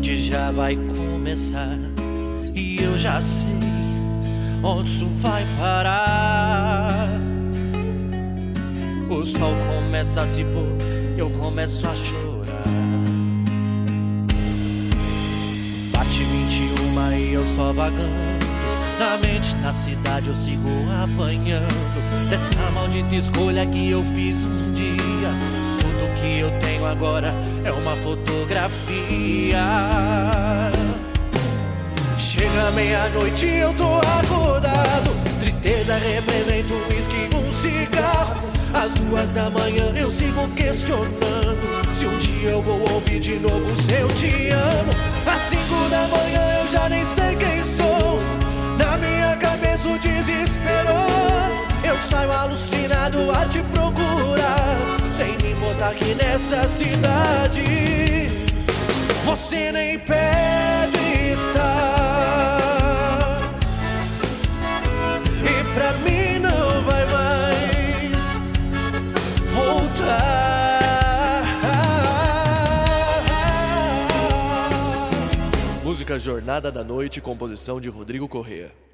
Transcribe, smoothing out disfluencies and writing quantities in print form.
noite já vai começar e eu já sei onde isso vai parar. O sol começa a se pôr, eu começo a chorar. Bate 21 e eu só vagando. Na mente, na cidade eu sigo apanhando dessa maldita escolha que eu fiz um dia. Tudo que eu tenho agora é uma fotografia. Chega meia-noite e eu tô acordado. Tristeza representa um whisky e um cigarro. Às 2 da manhã eu sigo questionando se um dia eu vou ouvir de novo se eu te amo. Às 5 da manhã eu já nem sei quem sou. Na minha cabeça o desespero. Eu saio alucinado a te procurar, sem me botar aqui nessa cidade. Você nem perto está, e pra mim não vai mais voltar. Música Jornada da Noite, composição de Rodrigo Corrêa.